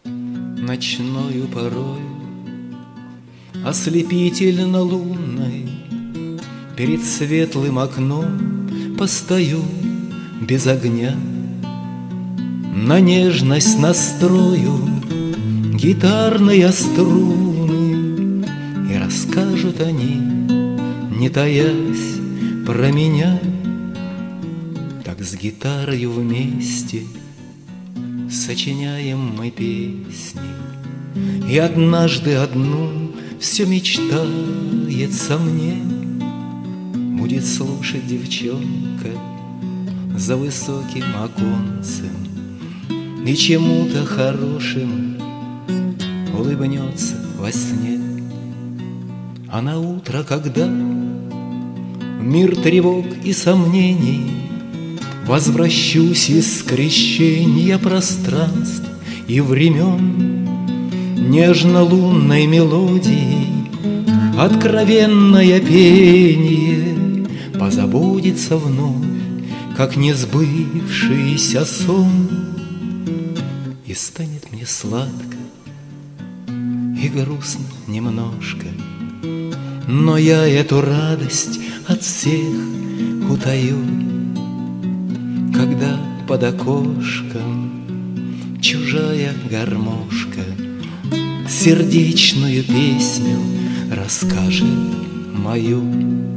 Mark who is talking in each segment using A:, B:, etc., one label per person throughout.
A: ночною порою, ослепительно лунной, перед светлым окном постою без огня. На нежность настрою гитарные струны, и расскажут они, не таясь, про меня. Так с гитарою вместе сочиняем мы песни, и однажды одну все мечтается мне. Будет слушать девчонка за высоким оконцем, и чему-то хорошему улыбнется во сне. А на утро, когда мир тревог и сомнений, возвращусь из скрещения пространств и времен, нежно-лунной мелодией откровенное пение позабудется вновь, как несбывшийся сон, и станет мне сладко и грустно немножко, но я эту радость от всех утаю, когда под окошком чужая гармошка сердечную песню расскажет мою.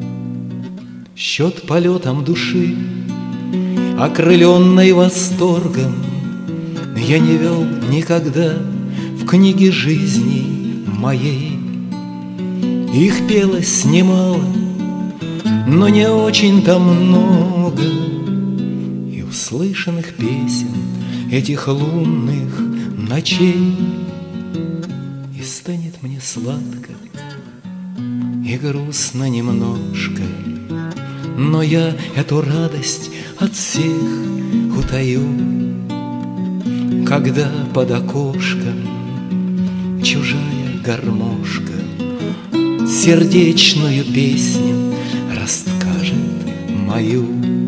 A: Счет полетом души, окрыленной восторгом, я не вел никогда в книге жизни моей. Их пелось немало, но не очень-то много, и услышанных песен этих лунных ночей. И станет мне сладко и грустно немножко, но я эту радость от всех утаю, когда под окошком чужая гармошка сердечную песню расскажет мою.